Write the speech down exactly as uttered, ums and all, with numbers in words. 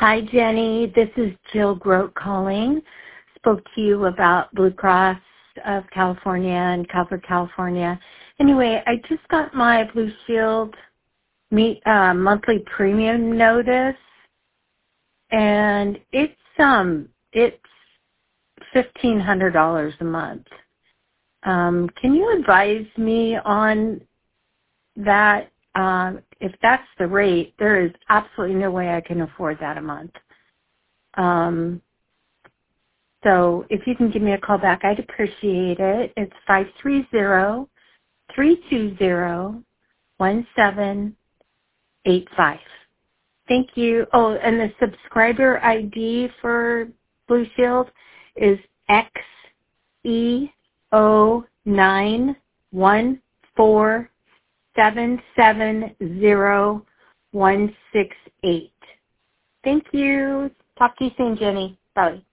Hi, Jenny. This is Jill Grote calling. Spoke to you about Blue Cross of California and Cover California. Anyway, I just got my Blue Shield meet, uh, monthly premium notice, and it's um it's fifteen hundred dollars a month. Um, can you advise me on that? Um, if that's the rate, there is absolutely no way I can afford that a month. Um, so if you can give me a call back, I'd appreciate it. It's five three zero, three two zero, one seven eight five. Thank you. Oh, and the subscriber I D for Blue Shield is X E O nine one four seven seven zero one six eight. Thank you. Talk to you soon, Jenny. Bye.